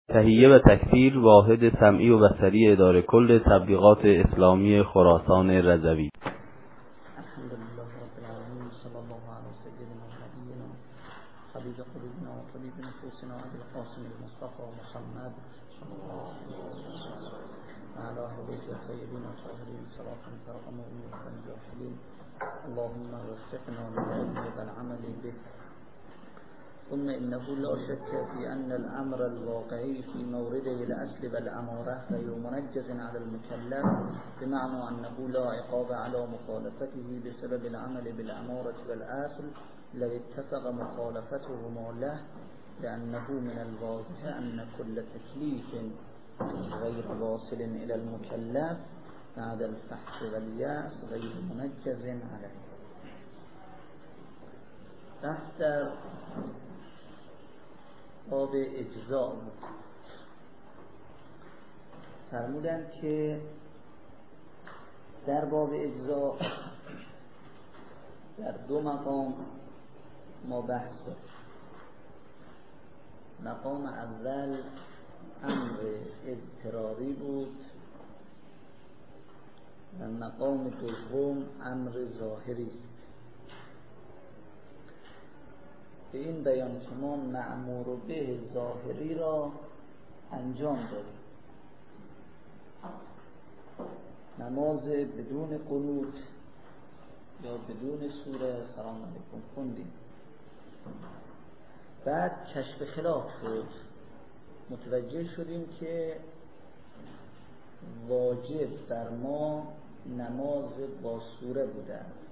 تهیه و تکثیر واحد سمعی و بصری اداره کل تبلیغات اسلامی خراسان رضوی. الحمدلله رب العالمین، صلی الله علی سیدنا و نبینا حبیب قلوبنا و طبیب نفوسنا ابی القاسم المصطفى محمد صلی الله علیه و سلم و علی اهل بیت الطیبین الطاهرین صلاة ترحم امور الجاهلین. اللهم وفقنا للعلم والعمل به. ثم إنه لا شك في أن الأمر الواقعي في مورده الأصل والأمارة غير منجز على المكلف، بمعنى أنه لا عقاب على مخالفته بسبب العمل بالأمارة والأصل لو اتفق مخالفتهما له، لأنه من الواضح أن كل تكليف غير واصل إلى المكلف بعد الفحص واليأس غير منجز عليه. بحث باب اجزاء بود. فرمودن که در باب اجزاء در دو مقام ما بحث داریم. مقام اول امر اضطراری بود و مقام دوم امر ظاهری است. به این بیان که ما مأمور به ظاهری را انجام دادیم. نماز بدون قنوت یا بدون سوره سلام علیکم خوندیم. بعد کشف خلاف شد، متوجه شدیم که واجب بر ما نماز با سوره بوده است.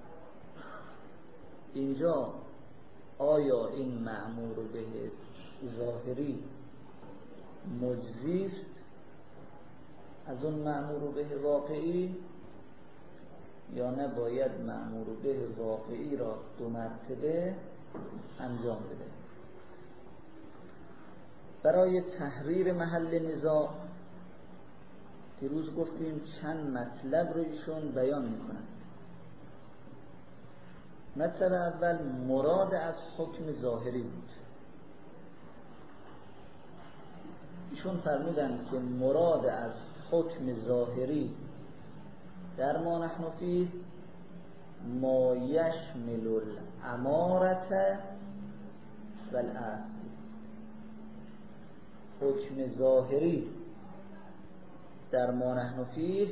اینجا آیا این مأمور به ظاهری مجزی است از اون مأمور به واقعی، یا نباید مأمور به واقعی را دو مرتبه انجام بده؟ برای تحریر محل نزاع دیروز گفتیم چند مطلب رو ایشون بیان میکنند. مطلب اول مراد از حکم ظاهری بود. ایشون فرمودن که مراد از حکم ظاهری در ما نحن فیه ما یشمل الامارة والاصل. حکم ظاهری در ما نحن فیه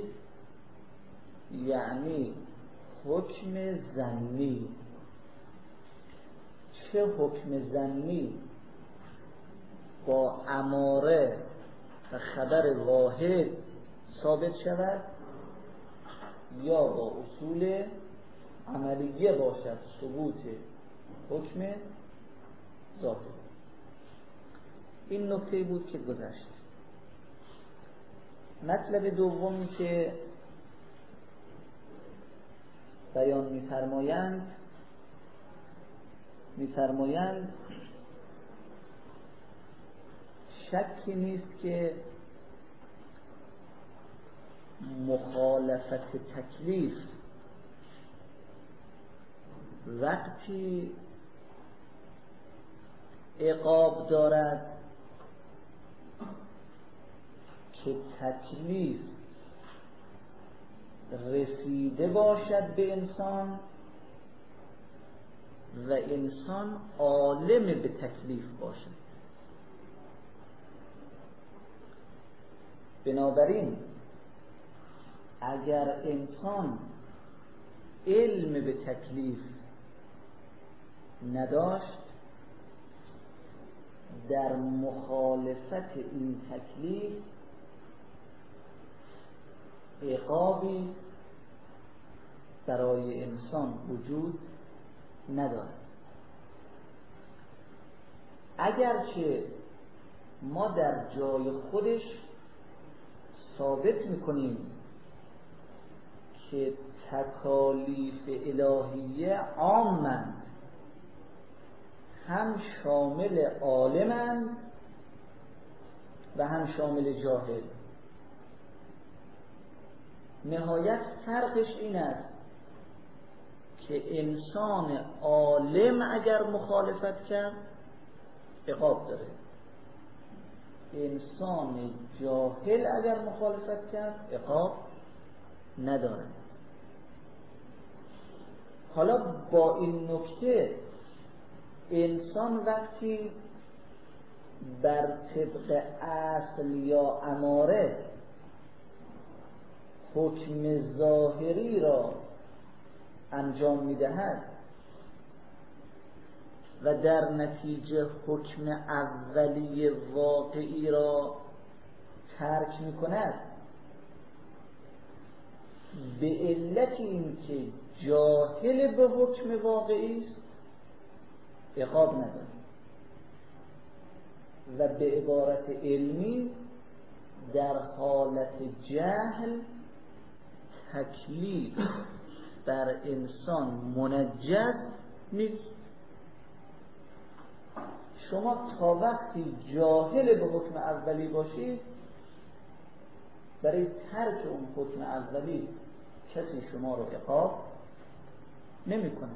یعنی حکم ظنی. چه حکم ظنی با اماره و خبر واحد ثابت شود یا با اصول عملیه باشد ثبوت حکم ظاهر. این نکته بود که گذشت. مطلب دومی که بیان می‌فرمایند شکی نیست که مخالفت تکلیف وقتی عقاب دارد که تکلیف رسیده باشد به انسان و انسان عالم به تکلیف باشد. بنابراین اگر انسان علم به تکلیف نداشت، در مخالفت این تکلیف عقابی برای انسان وجود ندارد. اگرچه ما در جای خودش ثابت میکنیم که تکالیف الهیه عامند، هم شامل عالمند و هم شامل جاهل. نهایت فرقش این است که انسان عالم اگر مخالفت کرد عقاب داره، انسان جاهل اگر مخالفت کرد عقاب نداره. حالا با این نکته انسان وقتی بر طبق اصل یا اماره حکم ظاهری را انجام میدهد و در نتیجه حکم اولی واقعی را ترک میکند به علت اینکه جاهل به حکم واقعی است عقاب نداره و به عبارت علمی در حالت جهل تکلیف بر انسان منجز نیست. شما تا وقتی جاهل به حکم اولی باشید برای ترک اون حکم اولی کسی شما رو عقاب نمی کنه.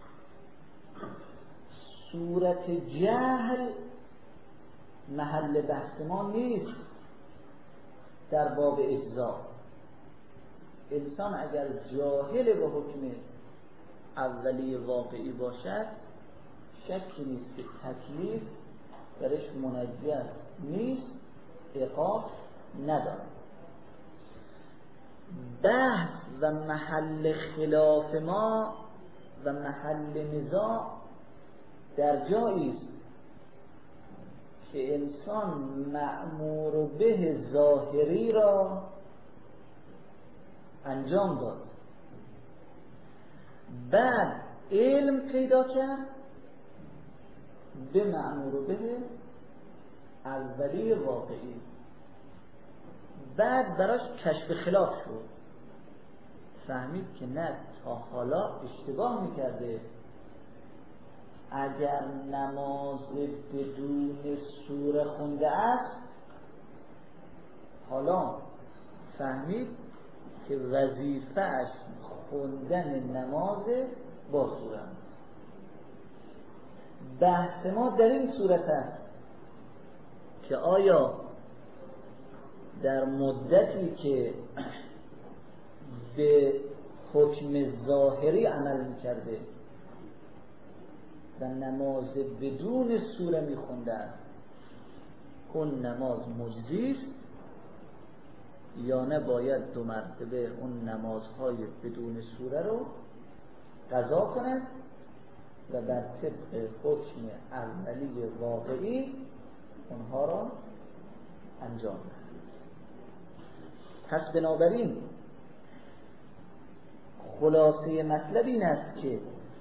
صورت جهل محل بحث ما نیست در باب اجزا. انسان اگر جاهل به حکم اولی واقعی باشد شکی نیست که تکلیف درش منجز نیست، عقاب نداره. بحث و محل خلاف ما و محل نزاع در جایی است که انسان مأمور به ظاهری را انجام داد، بعد علم پیدا کرد به مأمور به اولی واقعی، بعد براش کشف خلاف شد، فهمید که نه، تا حالا اشتباه میکرده. اگر نماز بدون سوره خونده است حالا فهمید که وظیفه‌اش خوندن نماز با سوره است. بحث ما در این صورت است که آیا در مدتی که به حکم ظاهری عمل می‌کرده و نماز بدون سوره می‌خونده اون نماز مجزی است یا نه باید 2 مرتبه اون نمازهای بدون سوره رو قضا کند و بر طبق حکم اولی واقعی اونها را انجام دهد. پس بنابراین خلاصه مطلب این است که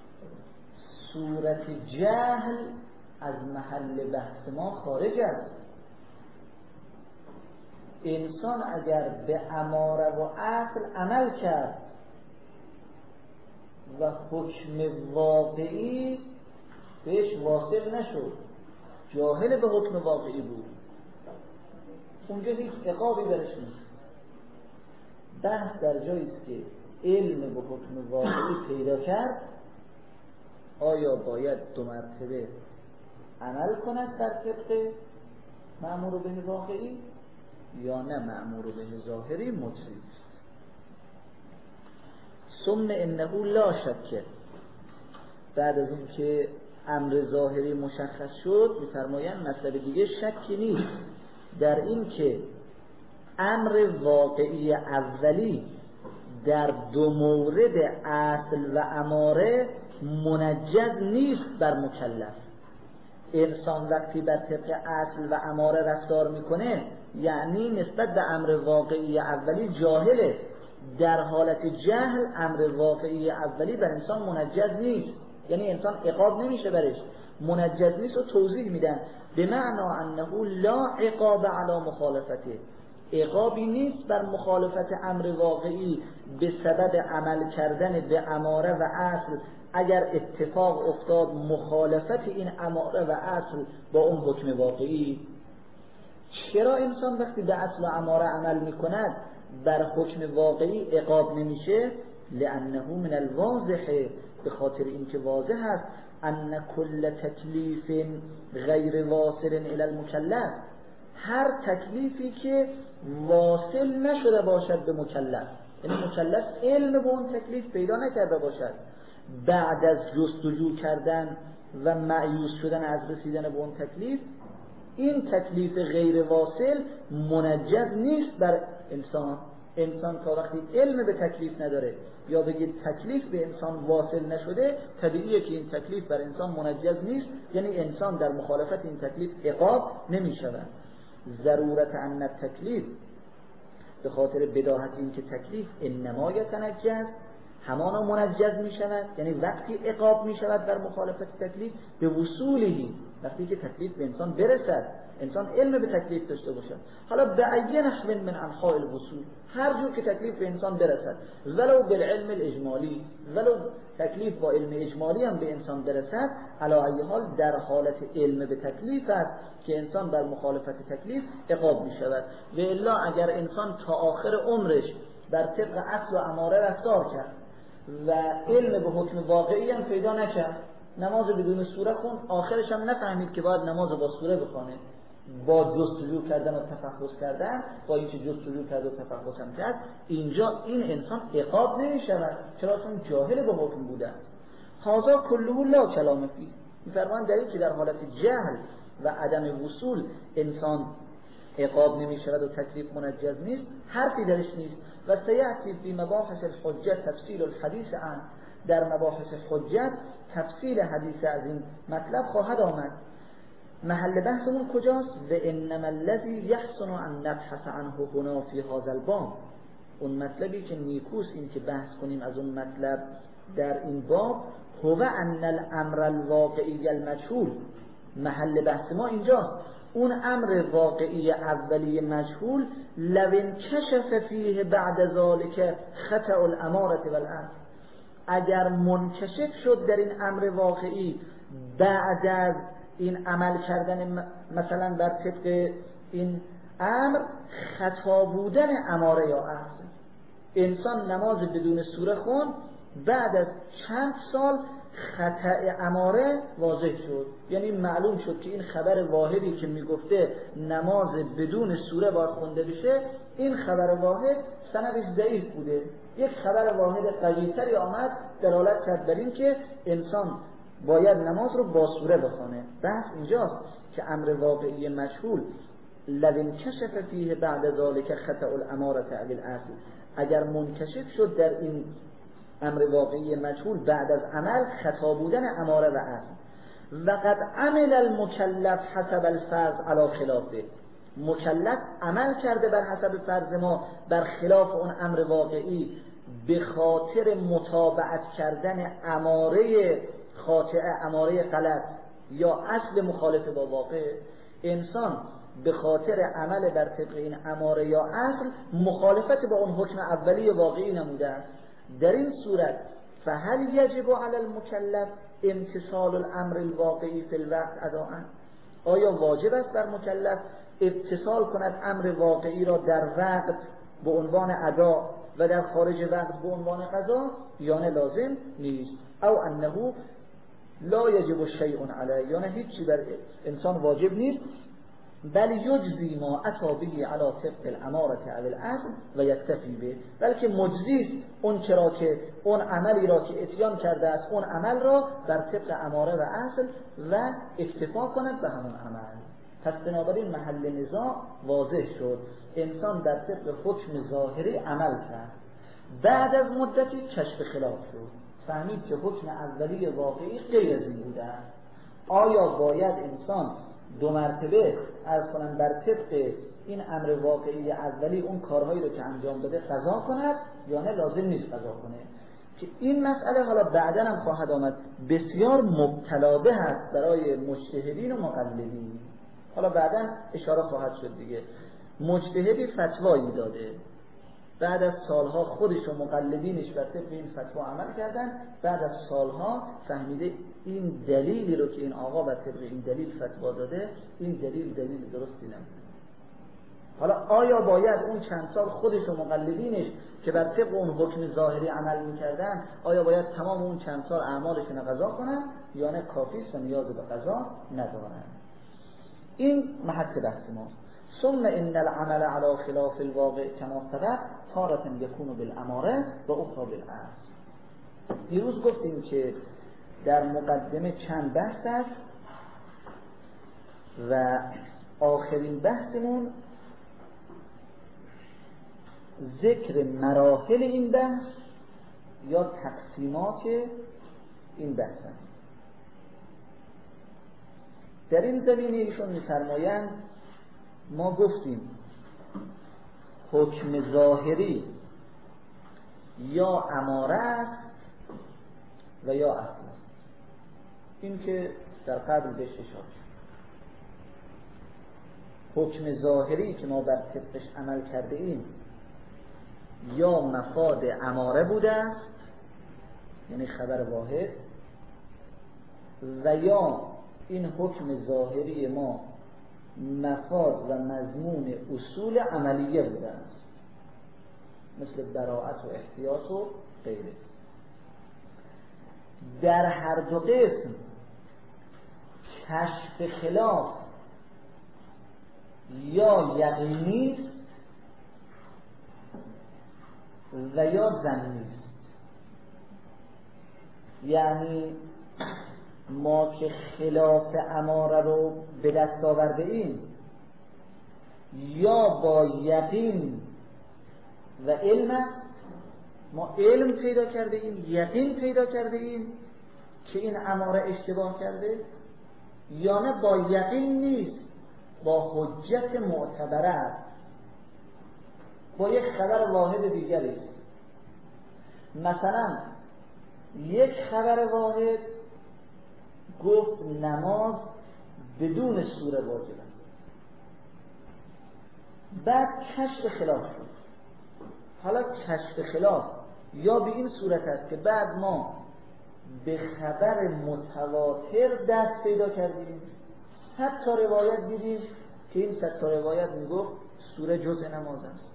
صورت جهل از محل بحث ما خارج است. انسان اگر به اماره و اصل عمل کرد و حکم واقعی بهش واصل نشد، جاهل به حکم واقعی بود، اونجا هیچ عقابی برش نیست. بحث در جایی است که علم به حکم واقعی پیدا کرد، آیا باید 2 مرتبه عمل کند در طبق مأمور به واقعی یا نه مأمور به ظاهری مجزی است. ثم انه لا شک، بعد از این که امر ظاهری مشخص شد می‌فرمایند مسئله دیگه شکی نیست در این که امر واقعی اولی در 2 مورد اصل و اماره منجز نیست بر مکلف. انسان وقتی بر طبق اصل و اماره رفتار میکنه یعنی نسبت به امر واقعی اولی جاهله. در حالت جهل امر واقعی اولی بر انسان منجز نیست، یعنی انسان عقاب نمیشه برش، منجز نیست. و توضیح میدن به معنا انه لا عقاب علی مخالفته، عقابی نیست بر مخالفت امر واقعی به سبب عمل کردن به اماره و اصل. اگر اتفاق افتاد مخالفت این اماره و اصل با اون حکم واقعی، چرا انسان وقتی به اصل و اماره عمل میکند بر حکم واقعی عقاب نمیشه؟ لانه من الواضح، به خاطر اینکه واضح است ان کل تکلیف غیر واصل الی المکلف، هر تکلیفی که واصل نشده باشد به مکلف، یعنی مکلف علم به اون تکلیف پیدا نکرده باشد، بعد از جستجو کردن و مایوس شدن از رسیدن به اون تکلیف، این تکلیف غیر واصل منجز نیست بر انسان. انسان تا وقتی علم به تکلیف نداره یا بگید تکلیف به انسان واصل نشده، طبیعیه که این تکلیف بر انسان منجز نیست، یعنی انسان در مخالفت این تکلیف عقاب نمی شود. ضرورت ان تکلیف، به خاطر بداهت این که تکلیف انما یتنجز، همانا منجز می شود، یعنی وقتی عقاب می شود در مخالفت تکلیف به وصولی، وقتی که تکلیف به انسان برسد، انسان علم به تکلیف داشته باشد. حالا به ای نحو من انحاء الوصول، هر جور که تکلیف به انسان برسد، ولو بالعلم الاجمالی، ولو تکلیف با علم اجمالی هم به انسان برسد، علی ای حال در حالت علم به تکلیف است که انسان در مخالفت تکلیف عقاب می شود. و الا اگر انسان تا آخر عمرش بر طبق اصل و اماره رفتار کرد و علم به حکم واقعی هم پیدا نکرد، نماز بدون سوره خون، آخرش هم نفهمید که باید نماز با سوره بخونه، با جستجو کردن و تفحص کردن، با اینکه جستجو کرد و تفحص هم کرد، اینجا این انسان عقاب نمی شود، چرا چون جاهل به حکم بوده است. هذا کله لا کلام فیه، می‌فرمایند در این که در حالت جهل و عدم وصول انسان عقاب نمی شود و تکلیف منجز نیست، حرفی درش نیست. و سیأتی فی مباحث الحجت تفصیل الحدیث عن، در مباحث حجت تفصیل حدیث از این مطلب خواهد آمد. محل بحثمون کجاست؟ و انما الذی یحسن ان نبحث عنه هنا فی هذا الباب، اون مطلبی که نیکوست این که بحث کنیم از اون مطلب در این باب، هو ان الامر الواقعی المجهول، محل بحث ما اینجاست. اون امر واقعی اولی مجهول، لو انکشف فیه بعد ذالک خطأ الامارة والامر، اگر منکشف شد در این امر واقعی بعد از این عمل کردن مثلا بر طبق این امر خطا بودن اماره یا اصل، انسان نماز بدون سوره خون بعد از چند سال خطأ اماره واضح شد، یعنی معلوم شد که این خبر واحدی که میگفته نماز بدون سوره باید خونده بشه، این خبر واحد سندش ضعیف بوده، یک خبر واحد قوی‌تری آمد دلالت کرد بر این که انسان باید نماز رو با سوره بخونه. بحث اینجاست که امر واقعی مجهول لو انکشف فیه بعد ذالک خطأ الاماره او الاصل، اگر منکشف شد در این امر واقعی مجهول بعد از عمل خطا بودن اماره و اصل، وقد عمل المکلف حسب الفرض علی خلافه، مکلف عمل کرده بر حسب فرض ما بر خلاف اون امر واقعی به خاطر متابعت کردن اماره خاطئه، اماره غلط یا اصل مخالف با واقع. انسان به خاطر عمل بر طبق این اماره یا اصل مخالفت با اون حکم اولی واقعی نموده است. در این صورت فهل یجب علی المکلف امتثال الامر الواقعی فی الوقت اداء، آیا واجب است بر مکلف اتصال کند امر واقعی را در وقت به عنوان ادا و در خارج وقت به عنوان قضا، یا نه لازم نیست؟ او انه لا یجب شیء علیه، یا نه هیچی بر انسان واجب نیست، بل یجزی ما اتی به علی طبق الاماره او الاصل و یکتفی به، بلکه مجزی است اون چرا که اون عملی را که اتیان کرده است اون عمل را بر طبق اماره و اصل و اکتفا کند به همون عمل. پس بنابراین محل نزاع واضح شد، انسان در طبق حکم ظاهری عمل کرد، بعد از مدتی کشف خلاف شد، فهمید که حکم اولی واقعی غیر از این بوده است. آیا باید انسان دو مرتبه عرض کنن بر طبق این امر واقعی اولی اون کارهایی رو که انجام داده قضا کند، یا نه لازم نیست قضا کنه؟ که این مسئله حالا بعداً هم خواهد آمد بسیار مبتلا به هست برای مجتهدین و مقلدین. حالا بعداً اشاره خواهد شد دیگه. مجتهدی فتوایی داده، بعد از سالها خودش و مقلدینش بر طبق این فتوا عمل کردن، بعد از سالها فهمیده این دلیلی رو که این آقا بر طبق این دلیل فتوا داده، این دلیل درستی نبوده. حالا آیا باید اون چند سال خودش و مقلدینش که بر طبق اون حکم ظاهری عمل میکردن، آیا باید تمام اون چند سال اعمالشون رو قضا کنن، یا نه کافی است و نیاز به قضا ندارن؟ این محط بحث ماست. ثم ان العمل على خلاف الواقع كما سبق تارة یکون بالاماره و اخرى بالاصل. دیروز گفتیم که در مقدمه چند بحث است و آخرین بحثمون ذکر مراحل این بحث یا تقسیمات این بحث است. در این زمینه ایشون می‌فرمایند ما گفتیم حکم ظاهری یا اماره است و یا اصل است. این که در قبل بهش اشاره شد. حکم ظاهری که ما بر طبقش عمل کرده ایم یا مفاد اماره بوده است، یعنی خبر واحد، و یا این حکم ظاهری ما مفاد و مضمون اصول عملیه بوده است، مثل براءت و احتیاط و غیره. در هر دو قسم کشف خلاف یا یقینی است و یا ظنی است. یعنی ما که خلاف اماره رو به دست آورده ایم یا با یقین و علم است، ما علم پیدا کرده ایم، یقین پیدا کرده ایم که این اماره اشتباه کرده، یا نه با یقین نیست، با حجت معتبره است، با یک خبر واحد دیگری است. مثلا یک خبر واحد گفت نماز بدون سوره واجب است، بعد کشف خلاف شد. حالا کشف خلاف یا به این صورت است که بعد ما به خبر متواتر دست پیدا کردیم، 100 تا روایت دیدیم که این 100 تا روایت میگفت سوره جزء نماز است.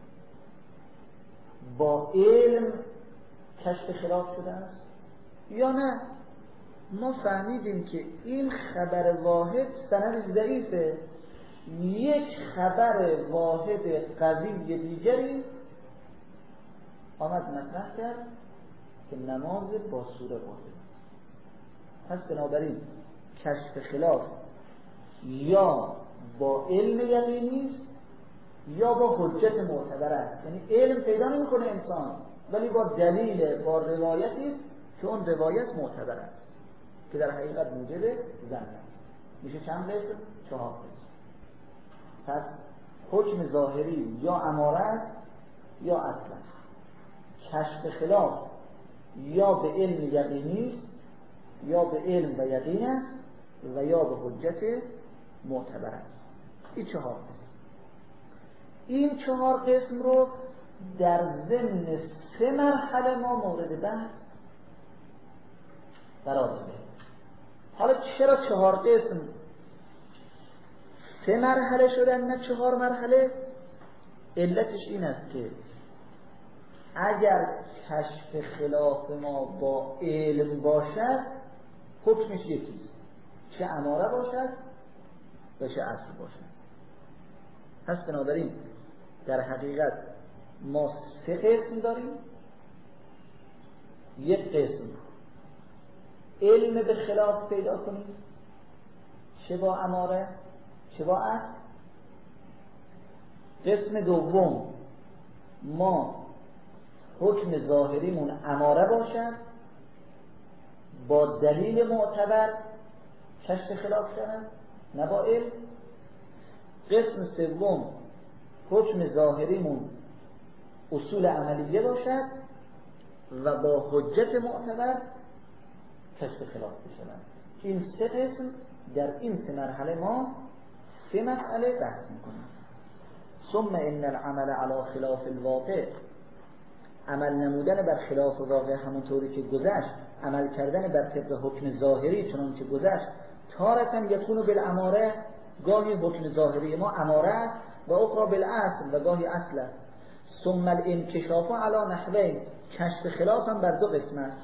با علم کشف خلاف شده است، یا نه ما فهمیدیم که این خبر واحد سندش ضعیفه، یک خبر واحد قوی دیگری آمد مطرح کرد که نماز با سوره واجب است. پس بنابراین کشف خلاف یا با علم یقینی است یا با حجت معتبر است. یعنی علم پیدا نمی‌کنه انسان، ولی با دلیل، با روایتی است که اون روایت معتبر است که در حقیقت موجب ظن است. میشه چند قسم؟ 4 قسم. پس حکم ظاهری یا اماره است یا اصل است. کشف خلاف یا به علم یقینی است یا به علم و یقین است و یا به حجت معتبر است. این 4 قسم. این 4 قسم رو در ضمن 3 مرحله ما مورد بحث قرار دادیم. حالا چرا 4 قسم 3 مرحله شدن نه 4 مرحله؟ علتش این است که اگر کشف خلاف ما با علم باشد حکمش یکیست، چه اماره باشد و چه اصل باشد. پس بنابراین در حقیقت ما 3 قسم داریم. یک قسم علم به خلاف پیدا کنیم، چه با اماره چه با اصل. قسم دوم ما حکم ظاهریمون اماره باشد، با دلیل معتبر کشف خلاف شود، نه با علم. قسم سوم حکم ظاهریمون اصول عملیه باشد و با حجت معتبر کشف خلاف بشود. این 3 قسم در این 3 مرحله ما 3 مسئله بحث میکنیم. ثم ان العمل على خلاف الواقع، عمل نمودن بر خلاف واقع همونطوری که گذشت، عمل کردن بر طبق حکم ظاهری چنان که گذشت، تارة یکون بالاماره، گاهی حکم ظاهری ما اماره است و اخرى بالاصل و گاهی اصل است. ثم الانکشاف علی نحوین، کشف خلاف هم بر 2 قسم است.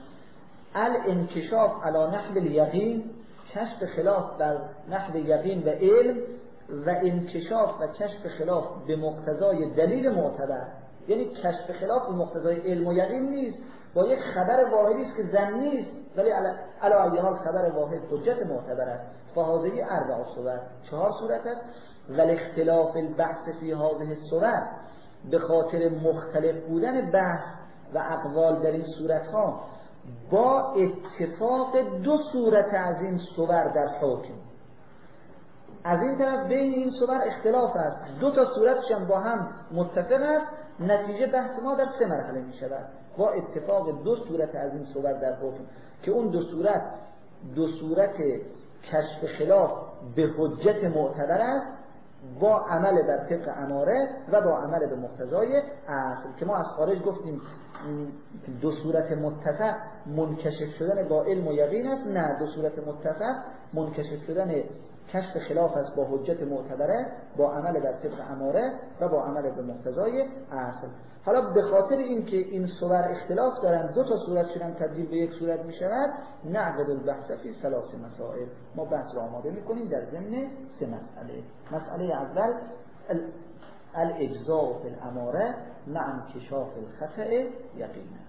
الانکشاف علی نحو الیقین، کشف خلاف بر نحو یقین و علم، و انکشاف و کشف خلاف به مقتضای دلیل معتبر، یعنی کشف خلاف به مقتضای علم و یقین نیست، با یک خبر واحدی است که ظنی است ولی علی ای حال خبر واحد حجت معتبر است. فهذه اربع صور، 4 صورت است. ولی اختلاف البحث فی هذه الصور، به خاطر مختلف بودن بحث و اقوال در این صورت ها با اتفاق 2 صورت از این صور در حکم. از این طرف بین این صور اختلاف است، 2 تا صورتش هم با هم متفق است، نتیجه بحث ما در 3 مرحله می شود با اتفاق 2 صورت از این صور در حکم، که اون 2 صورت کشف خلاف به حجت معتبر است با عمل بر طبق اماره و با عمل به مقتضای اصل، که ما از خارج گفتیم 2 صورت متفق منکشف شدن با علم و یقین است. نه، 2 صورت متفق منکشف شدن کشف خلاف است با حجت معتبره، با عمل بر طبق اماره و با عمل به مقتضای اصل. حالا به خاطر اینکه این صور اختلاف دارن، 2 تا صورت شدن تبدیل به 1 صورت می شود، نعقد البحث فی 3 مسائل. ما بحث را آماده می کنیم در ضمن 3 مسئله. مسئله اول الاجزاء فی الاماره مع انکشاف الخطأ یقینا.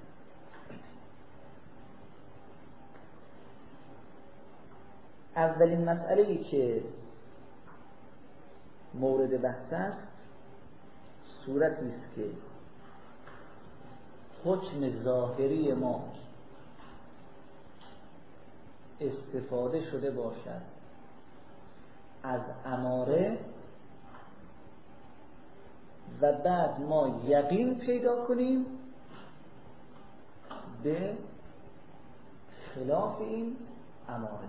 اولین مسئله‌ای که مورد بحث است صورتی است که حکم ظاهری ما استفاده شده باشد از اماره و بعد ما یقین پیدا کنیم به خلاف این اماره.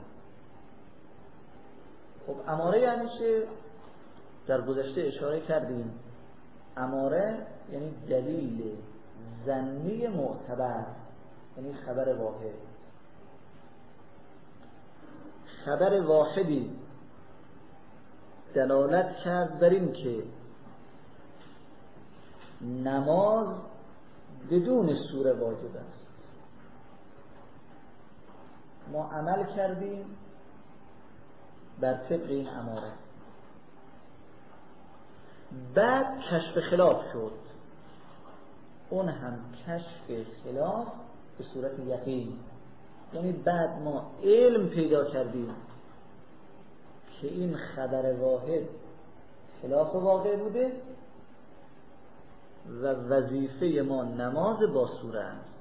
خب اماره یعنی چه؟ در گذشته اشاره کردیم اماره یعنی دلیل ظنی معتبر، یعنی خبر واحد. خبر واحدی دلالت کرد بر این که نماز بدون سوره واجب است. ما عمل کردیم بر طبق این اماره، بعد کشف خلاف شد، اون هم کشف خلاف به صورت یقین، یعنی بعد ما علم پیدا کردیم که این خبر واحد خلاف واقع بوده و وظیفه ما نماز با سوره است.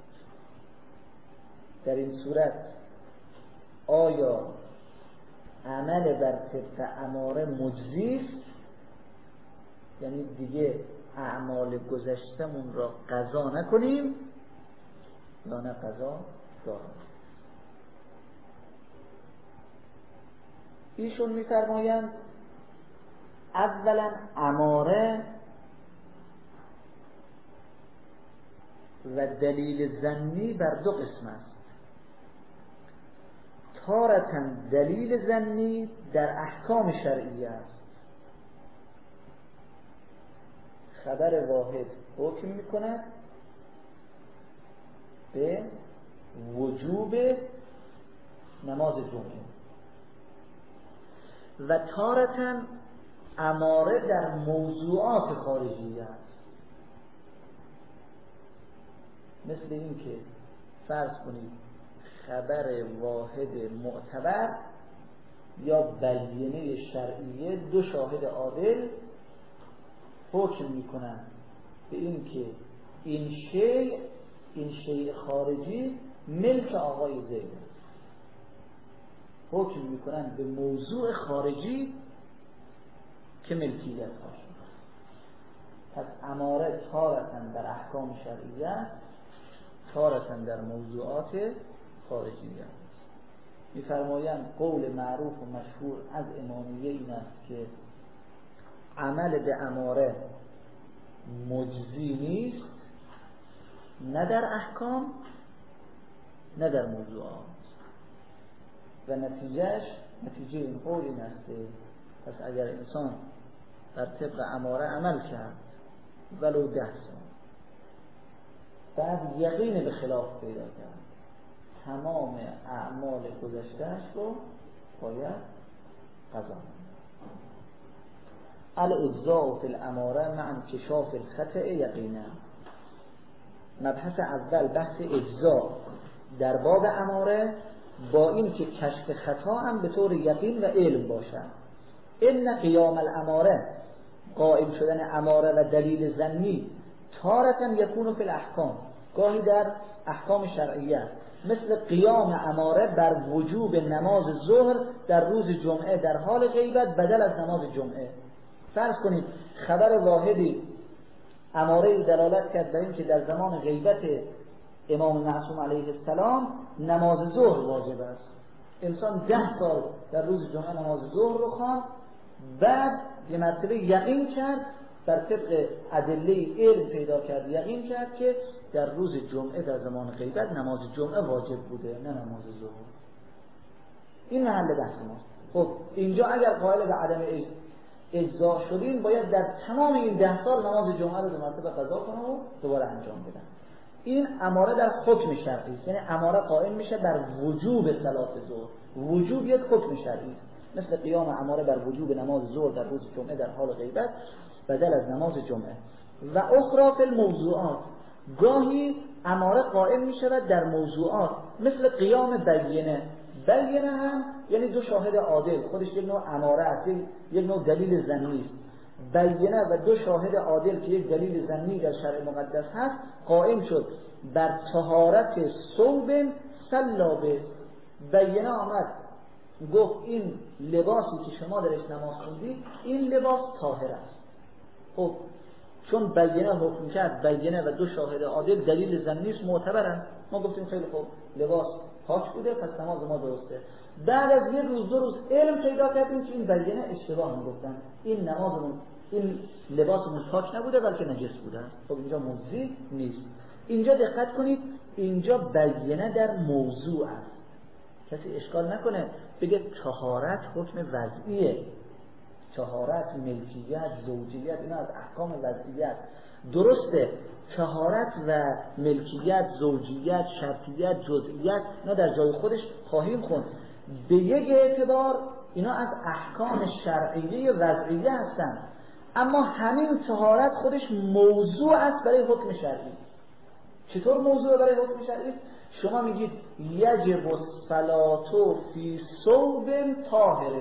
در این صورت آیا عمل بر طبق اماره مجزی است، یعنی دیگه اعمال گذشتمون را قضا نکنیم یا نه قضا داریم؟ ایشون می‌فرمایند اولا اماره و دلیل ظنی بر 2 قسم است. تارة دلیل ظنی در احکام شرعیه است، خبر واحد حکم میکند به وجوب نماز جمعه، و تارة اماره در موضوعات خارجی است، مثل این که فرض کنید خبر واحد معتبر یا بیانیه شرعیه 2 شاهد عادل حکم میکنن به این که این شیء خارجی ملک آقای زید است، حکم میکنن به موضوع خارجی که ملکیت باشد. پس اماره تارة در احکام شرعیه، تارة در موضوعات خارجیه. می‌فرمایند قول معروف و مشهور از امامیه این است که عمل به اماره مجزی نیست، نه در احکام نه در موضوعات، و نتیجه این قول این است که پس اگر انسان در طبق اماره عمل کرد ولو 10 سال، بعد یقین به خلاف پیدا کرد، تمام اعمال گذشتهش رو باید قضا کنه. الاجزاء فی الاماره مع انکشاف الخطأ یقینا. مبحث اول بحث اجزا در باب اماره با این که کشف خطا هم به طور یقین و علم باشد. ان قیام الاماره، قائم شدن اماره و دلیل ظنی، تارة یکون فی الاحکام، گاهی در احکام شرعیه، مثل قیام اماره بر وجوب نماز ظهر در روز جمعه در حال غیبت بدل از نماز جمعه. فرض کنید خبر واحدی اماره دلالت کرد بر این که در زمان غیبت امام معصوم علیه السلام نماز ظهر واجب است. انسان 10 سال در روز جمعه نماز ظهر رو خواند، بعد یه مرتبه یقین کرد، بر طبق ادله علم پیدا کرد، یقین کرد که در روز جمعه در زمان غیبت نماز جمعه واجب بوده نه نماز ظهر. این محل بحث ماست. خب اینجا اگر قائل به عدم اجزا شدیم باید در تمام این 10 سال نماز جمعه رو دو مرتبه قضا کنه و دوباره انجام بدن. این اماره در حکم شرعی است، یعنی اماره قائم میشه بر وجوب صلات ظهر. وجوب یک حکم شرعی است، مثل قیام اماره بر وجوب نماز ظهر در روز جمعه در حال غیبت بدل از نماز جمعه. و اخرى فی الموضوعات، گاهی اماره قائم میشه در موضوعات، مثل قیام بینه. بینه هم یعنی دو شاهد عادل، خودش یک نوع اماره است، یک نوع دلیل ظنی است. بینه و دو شاهد عادل که یک دلیل ظنی در شرع مقدس هست، قائم شد بر طهارت ثوب سلابه. بینه آمد گفت این لباسی که شما درش نماز خوندید این لباس طاهر است. خب چون بینه حکم کرد، بینه و دو شاهد عادل دلیل ظنی است، معتبرن، ما گفتیم خیلی خوب لباس پاک بوده پس نماز ما درسته. بعد از یک روز دو روز علم پیدا کردیم که این بینه اشتباه میگفتن، این نمازمون این لباسمون پاک نبوده بلکه نجس بوده. خب اینجا موضوعی نیست. اینجا دقت کنید، اینجا بینه در موضوع است. کسی اشکال نکنه بگه طهارت حکم وضعیه، طهارت ملکیت زوجیت اینا از احکام وضعیت. درسته طهارت و ملکیت زوجیت شرطیت جزئیت اینا در جای خودش خواهیم خوند، به یک اعتبار اینا از احکام شرعیه وضعیه هستن، اما همین طهارت خودش موضوع است برای حکم شرعی. چطور موضوع برای حکم شرعی؟ شما میگید یجب الصلاة فی ثوب طاهر،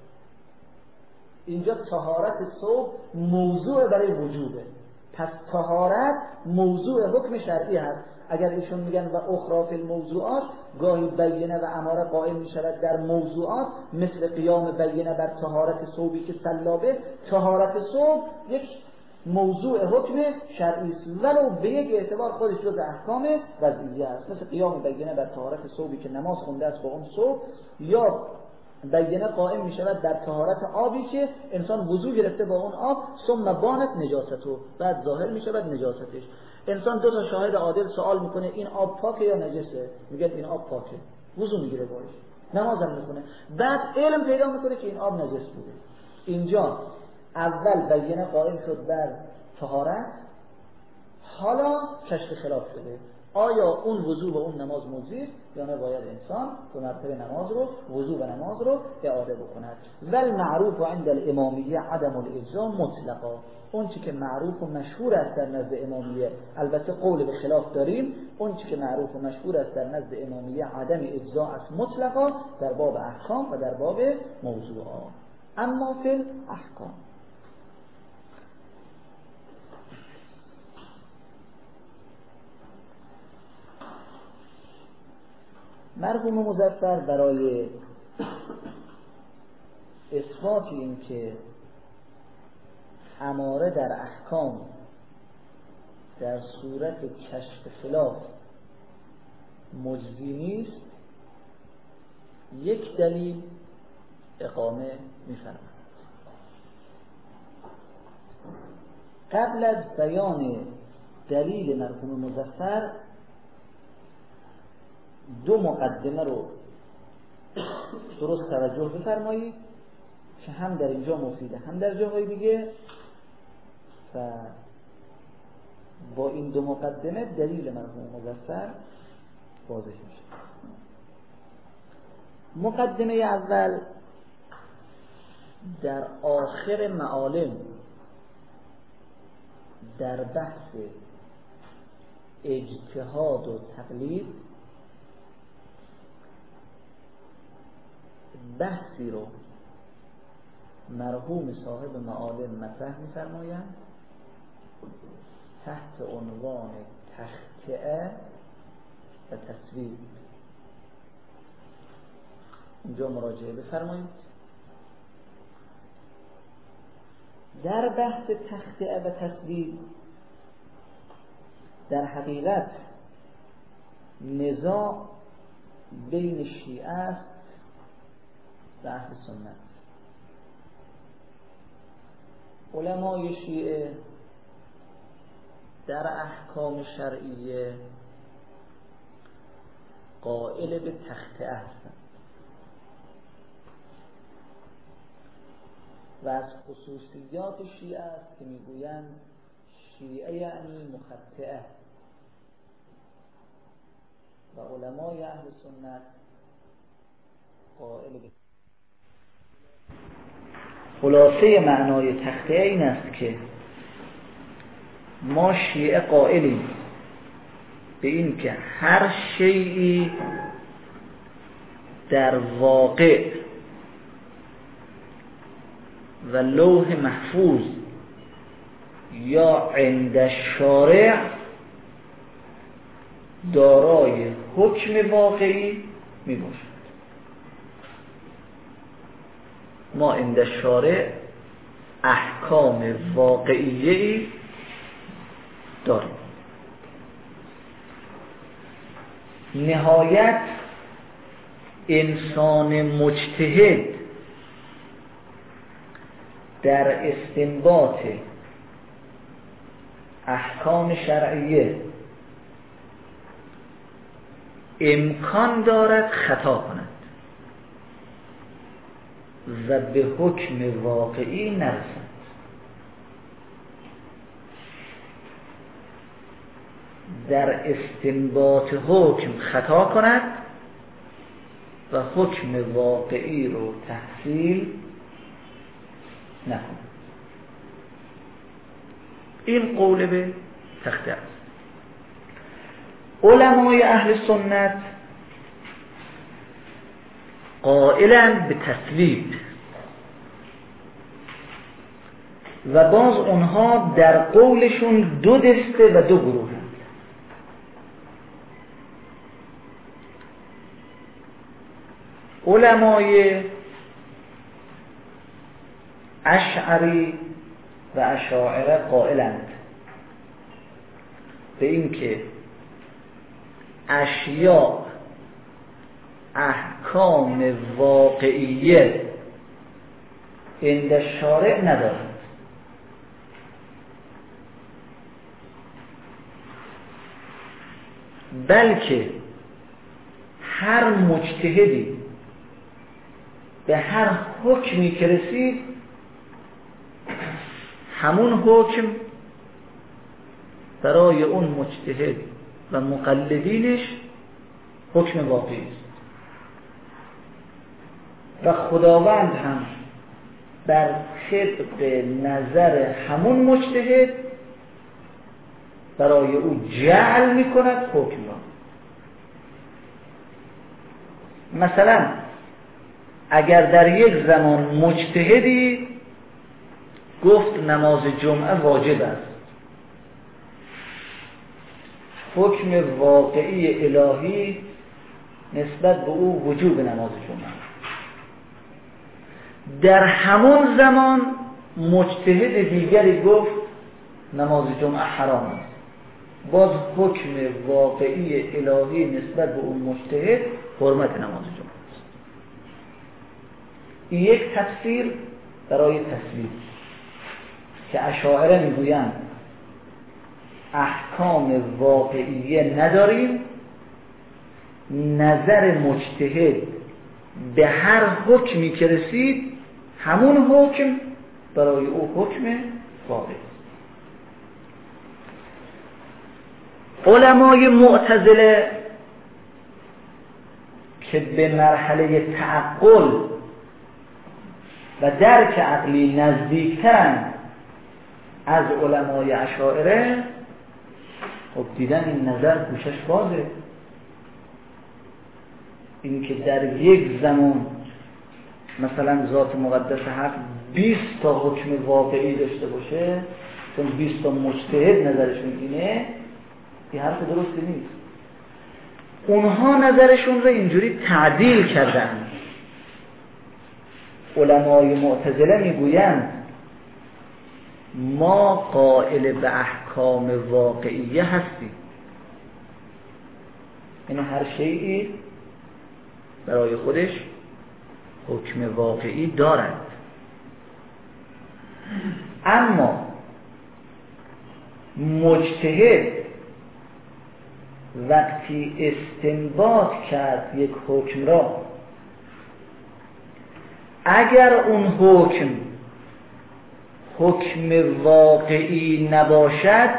اینجا طهارت ثوب موضوع برای وجوبه، پس طهارت موضوع حکم شرعی هست. اگر ایشون میگن و اخرى فی الموضوعات، گاهی بینه و اماره قائم میشود در موضوعات، مثل قیام بینه بر طهارت ثوبی که سلابه. طهارت ثوب یک موضوع حکم شرعی است، ولو به یک اعتبار خودش جز احکام وضعیه است، مثل قیام بینه بر طهارت ثوبی که نماز خونده است با اون ثوب، یا بینه قائم می شود در طهارت آبی که انسان وضو گرفته با اون آب، ثم بانت نجاستو، بعد ظاهر می شود نجاستش. انسان دو تا شاهد عادل سوال میکنه این آب پاکه یا نجسه، میگه این آب پاکه، وضو میگیره باش، نمازم میکنه، بعد علم پیدا میکنه که این آب نجس بوده. اینجا اول بینه قائم شد بر طهارت، حالا کشف خلاف شده، آیا اون وضو و اون نماز مجزی است یا نه، باید انسان دو مرتبه نماز رو وضو و نماز رو اعاده بکند. ول معروف عند الامامیه عدم الاجزاء مطلقا، اون چی که معروف و مشهور است در نزد امامیه، البته قول به خلاف داریم، اون چی که معروف و مشهور است در نزد امامیه عدم اجزاء است مطلقا در باب احکام و در باب موضوعات. اما فی الاحکام مرحوم مظفر برای اثبات این که اماره در احکام در صورت کشف خلاف مجزی نیست، یک دلیل اقامه می‌فرماید. قبل از بیان دلیل مرحوم مظفر دو مقدمه رو درست توجه بفرمایید که هم در اینجا مفیده هم در جاهای دیگه، و با این دو مقدمه دلیل مرحوم مظفر واضح میشه. مقدمه اول در آخر معالم در بحث اجتهاد و تقلید بحثی رو مرحوم صاحب معالم مطرح می‌فرمایند تحت عنوان تخطئه و تصویب. اینجا مراجعه بفرمایید. در بحث تخطئه و تصویب در حقیقت نزاع بین شیعه است و اهل سنت. علمای شیعه در احکام شرعیه قائل به تخطئه هستند و از خصوصیات شیعه است که میگویند شیعه یعنی مخطئه و علمای اهل سنت قائل به. خلاصه معنای تخطئه این است که ما شیعه قائلیم به این که هر شیئی در واقع و لوح محفوظ یا عند الشارع دارای حکم واقعی می باشد. ما عند الشارع احکام واقعیه‌ای داریم. نهایت انسان مجتهد در استنباط احکام شرعیه امکان دارد خطا کند و به حکم واقعی نرسد. در استنباط حکم خطا کند و حکم واقعی رو تحصیل نکند. این قول به تخطئه است. علمای اهل سنت قائلند به تصویب و باز اونها در قولشون دو دسته و دو گروه هستند. علمای اشعری و اشاعره قائلند به این که اشیاء احکام واقعیه عند الشارع ندارد، بلکه هر مجتهدی به هر حکمی که رسید همون حکم برای اون مجتهد و مقلدینش حکم واقعی است و خداوند هم بر طبق نظر همون مجتهد برای او جعل میکند حکم را. مثلا اگر در یک زمان مجتهدی گفت نماز جمعه واجب است، حکم واقعی الهی نسبت به او وجوب نماز جمعه. در همون زمان مجتهد دیگری گفت نماز جمعه حرام است، باز حکم واقعی الهی نسبت به اون مجتهد حرمت نماز جمعه است. این یک تفسیر برای تصویب که اشاعره میگویند احکام واقعیه نداریم، نظر مجتهد به هر حکمی که رسید همون حکم برای او حکم واقعی است. علمای معتزله که به مرحله تعقل و درک عقلی نزدیکترن از علمای اشاعره، خب دیدن این نظر گوشش بازه. این که در یک زمان مثلا ذات مقدس حق 20 تا حکم واقعی داشته باشه، چون 20 تا مجتهد نظرشون اینه، این حرف درستی نیست. اونها نظرشون رو اینجوری تعدیل کردن. علمای معتزله میگویند ما قائل به احکام واقعیه هستیم، یعنی هر شیئی برای خودش حکم واقعی دارد، اما مجتهد وقتی استنباط کرد یک حکم را، اگر اون حکم واقعی نباشد،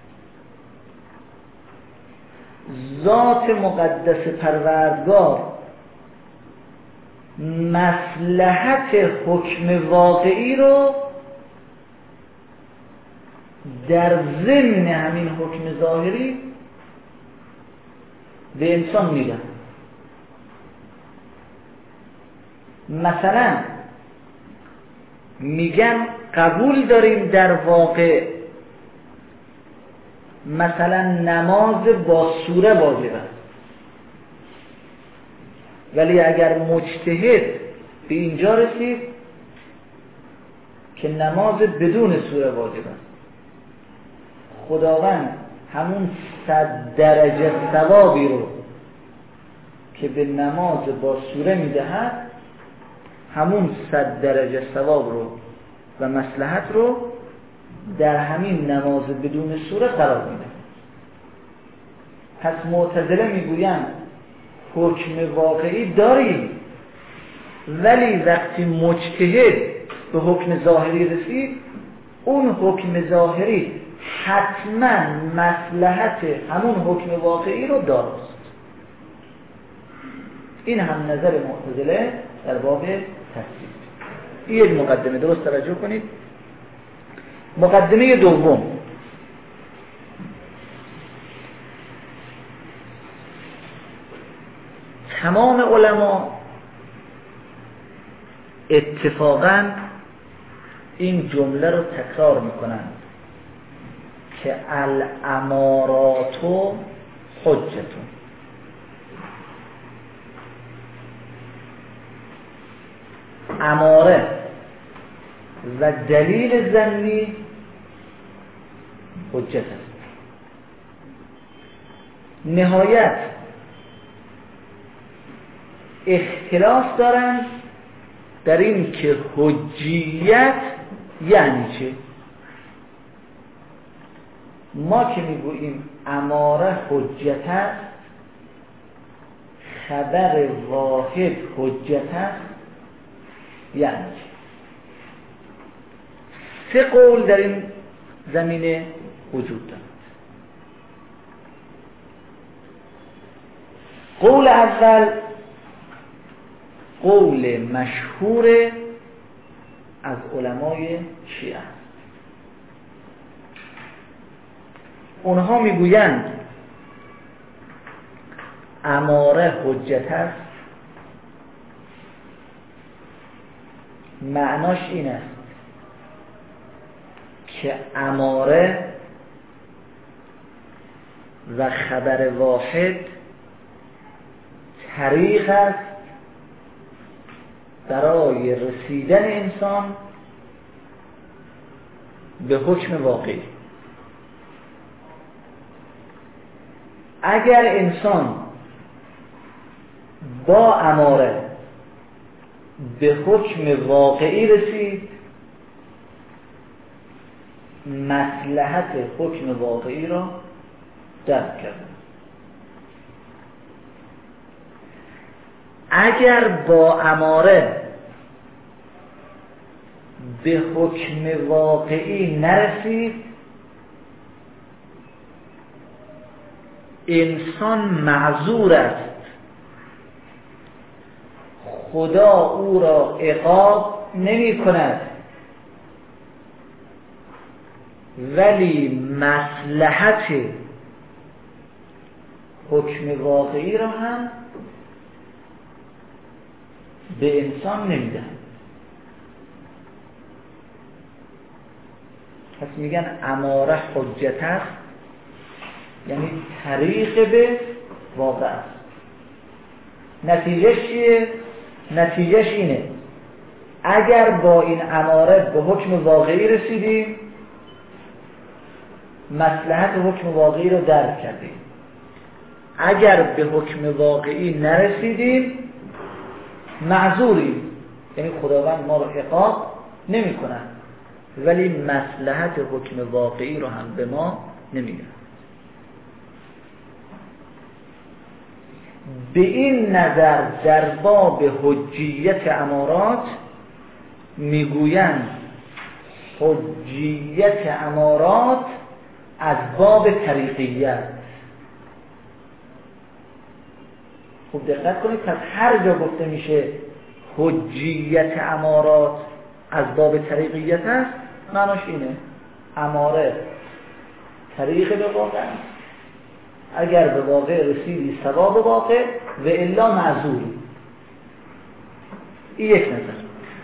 ذات مقدس پروردگار مصلحت حکم واقعی رو در ضمن همین حکم ظاهری به انسان میدن. مثلا میگن قبول داریم در واقع مثلا نماز با سوره واجب است، ولی اگر مجتهد به اینجا رسید که نماز بدون سوره واجب است، خداوند همون 100 درجه ثوابی رو که به نماز با سوره میدهد، همون 100 درجه ثواب رو و مصلحت رو در همین نماز بدون سوره قرار میده. پس معتزله میگویند حکم واقعی داریم، ولی وقتی مجتهد به حکم ظاهری رسید، اون حکم ظاهری حتما مصلحت همون حکم واقعی رو دارست. این هم نظر معتزله در باب تصدیق. این یک مقدمه، درست توجه کنید. مقدمه دوم، تمام علما اتفاقاً این جمله رو تکرار میکنند که الامارات حجتون. اماره و دلیل ظنی حجت است. نهایت اختلاف دارند در این که حجیت یعنی چه. ما که میگوییم اماره حجت است، خبر واحد حجت است، یعنی چه؟ 3 قول در این زمینه وجود دارد. قول اول قول مشهور از علمای شیعه. اونها میگویند اماره حجت است، معناش این است که اماره و خبر واحد طریق است برای رسیدن انسان به حکم واقعی. اگر انسان با اماره به حکم واقعی رسید، مصلحت حکم واقعی را درک کرد. اگر با اماره به حکم واقعی نرسید، انسان معذور است، خدا او را عقاب نمی کند ولی مصلحت حکم واقعی را هم به انسان نمیدن. پس میگن اماره حجت است، یعنی طریق به واقع است. نتیجهش چیه؟ نتیجهش اینه اگر با این اماره به حکم واقعی رسیدیم مصلحت حکم واقعی رو درک کردیم، اگر به حکم واقعی نرسیدیم معذوریم، یعنی خداوند ما رو عقاب نمی کنه ولی مصلحت حکم واقعی رو هم به ما نمیده. به این نظر در باب حجیت امارات میگویند حجیت امارات از باب طریقیت. خوب دقت کنید، پس هر جا گفته میشه حجیت امارات از باب طریقیت است معناش اینه اماره طریق به واقع است، اگر به واقع رسیدی ثواب واقع و الا معذوری. این یک نظر.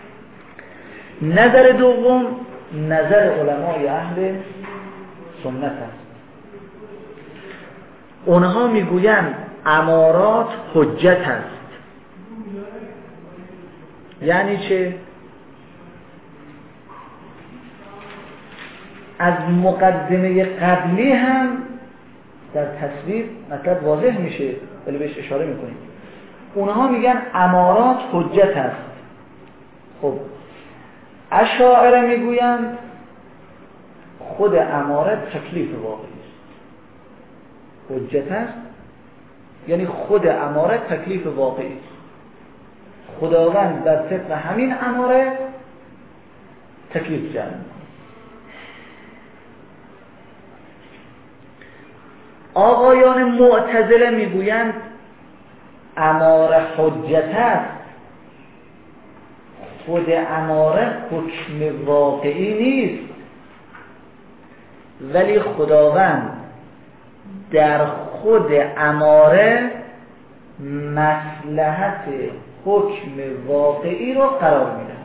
نظر دوم نظر علمای اهل سنت است. اونها میگویند امارات حجت است. یعنی چه؟ از مقدمه قبلی هم در تصویر مطلب واضح میشه ولی بهش اشاره میکنیم. اونها میگن امارات حجت است. خب اشاعره میگویند خود اماره تکلیف واقعی است. حجت است یعنی خود اماره تکلیف واقعی است. خداوند در طبق همین اماره تکلیف جعل میکنه. آقایان معتزله میگویند اماره حجت است، خود اماره حکم واقعی نیست ولی خداوند در خود اماره مصلحت حکم واقعی رو قرار میده.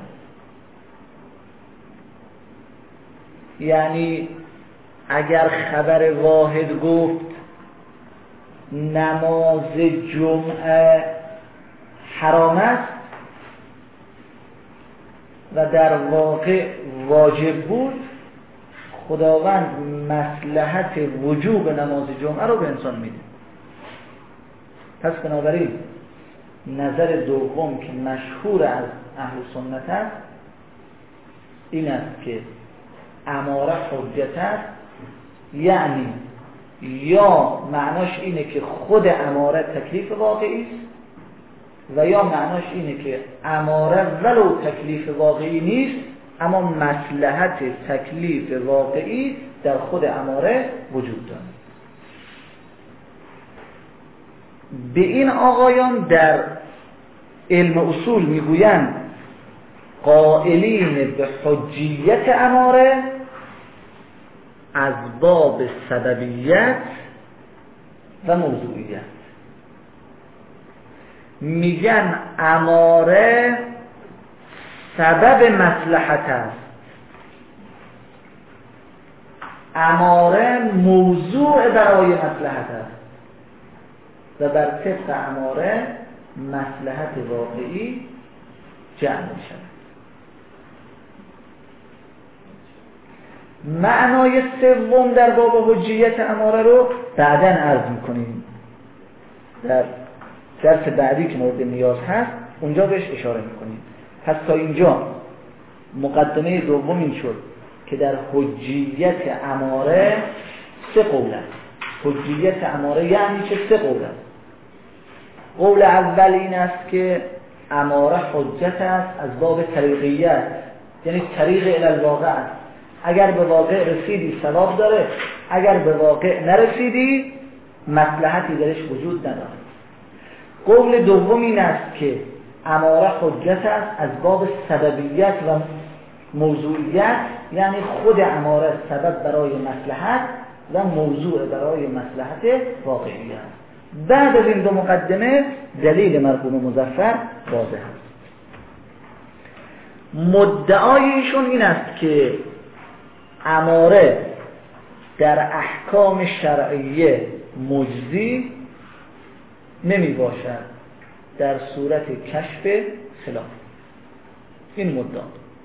یعنی اگر خبر واحد گفت نماز جمعه حرام است و در واقع واجب بود، خداوند مصلحت وجوب نماز جمعه رو به انسان میده. پس بنابراین نظر دوم که مشهور از اهل سنت است این است که اماره حجت است، یعنی یا معناش اینه که خود اماره تکلیف واقعی است و یا معناش اینه که اماره ولو تکلیف واقعی نیست اما مصلحت تکلیف واقعی در خود اماره وجود دارد. به این آقایان در علم اصول میگویند قائلین به حجیت اماره از باب سببیت و موضوعیت. میگن اماره سبب مصلحت است، اماره موضوع برای مصلحت است و بر طبق اماره مصلحت واقعی جمع می شود. معنای سوم در باب حجیت اماره رو بعداً عرض میکنیم، در درس بعدی که مورد نیاز هست اونجا بهش اشاره میکنیم. پس تا اینجا مقدمه دوم این شد که در حجیت اماره سه قول است. حجیت اماره یعنی چه؟ سه قول است. قول اول این است که اماره حجت است از باب طریقیت، یعنی طریق الی الواقع است. اگر به واقع رسیدی ثواب داره، اگر به واقع نرسیدی مصلحتی درش وجود نداره. قول دوم این است که اماره حجت است از باب سببیت و موضوعیت، یعنی خود اماره سبب برای مصلحت و موضوع برای مصلحت واقعی است. بعد از این دو مقدمه دلیل مرحوم مظفر واضح است. مدعای ایشون این است که اماره در احکام شرعیه مجزی نمی باشد در صورت کشف خلاف. این مدعا.